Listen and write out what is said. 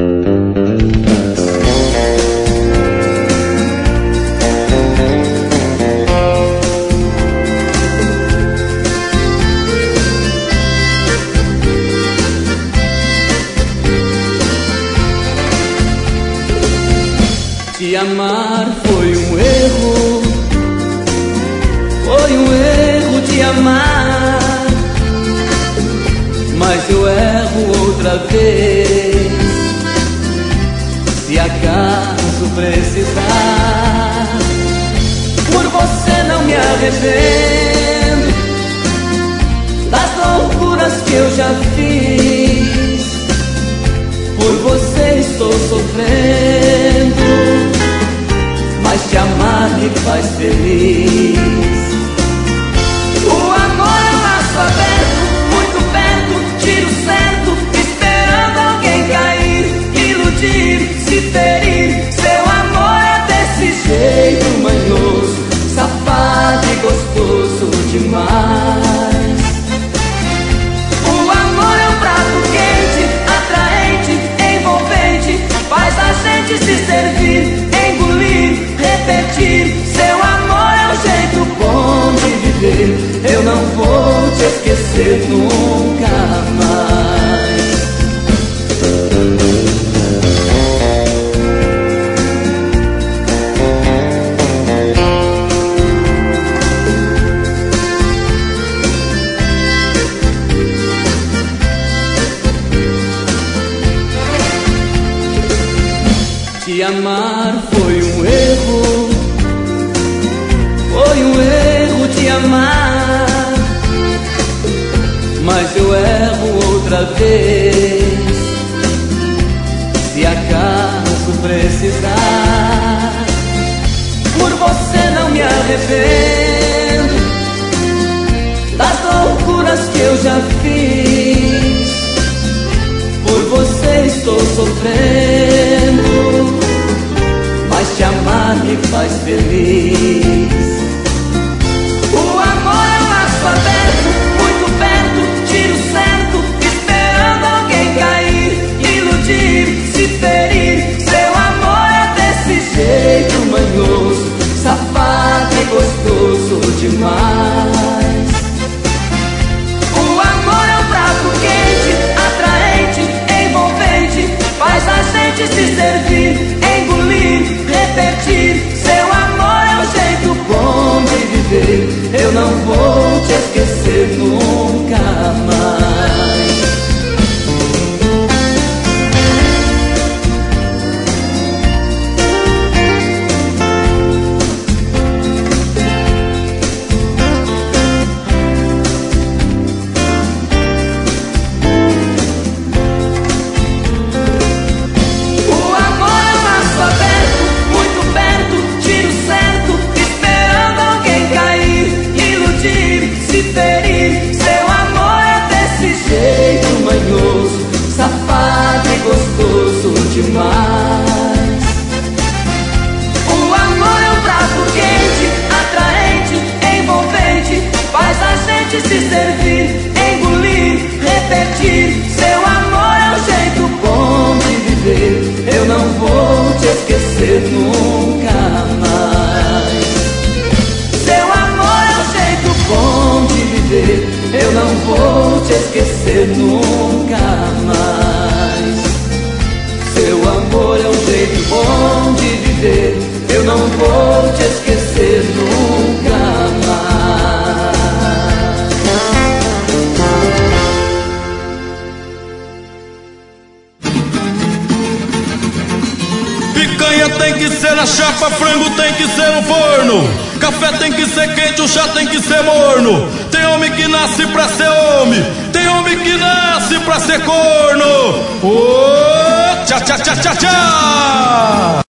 Te amar foi um erro, foi um erro te amar, mas eu erro outra vez, se acaso precisar. Por você não me arrependo das loucuras que eu já fiz, por você estou sofrendo, mas te amar me faz feliz. O amor é um laço aberto, muito perto, tiro certo, esperando alguém cair, iludir, se ferir. Seu amor é desse jeito manhoso, safado e gostoso demais. O amor é um prato quente, atraente, envolvente, faz a gente se servir, engolir, repetir. Seu amor é um jeito bom de viver, eu não vou te esquecer nunca mais. Te amar foi um erro, foi um erro te amar, mas eu erro outra vez, se acaso precisar. Por você não me arrependo das loucuras que eu já fiz, por você estou sofrendo, mas te amar me faz feliz. O amor é um laço aberto, muito perto, tiro certo, esperando alguém cair, iludir, se ferir. Seu amor é desse jeito manhoso, safado e gostoso demais. O amor é um prato quente, atraente, envolvente, faz a gente se servir, engolir, repetir. Seu amor é um jeito bom de viver, eu não vou te esquecer nunca mais. Seu amor é desse jeito manhoso, safado e gostoso demais. O amor é um prato quente, atraente, envolvente, faz a gente se servir, engolir, repetir. Seu amor é um jeito bom de viver, eu não vou te esquecer nunca mais. Seu amor é um jeito bom de viver, eu não vou te esquecer nunca mais. Seu amor é um jeito bom de viver, eu não vou te esquecer nunca mais. Picanha tem que ser na chapa, frango tem que ser no forno, café tem que ser quente, o chá tem que ser morno. Tem homem que nasce pra ser homem, tem homem que nasce pra ser corno. Oh, tchá, tchá, tchá, tchá, tchá.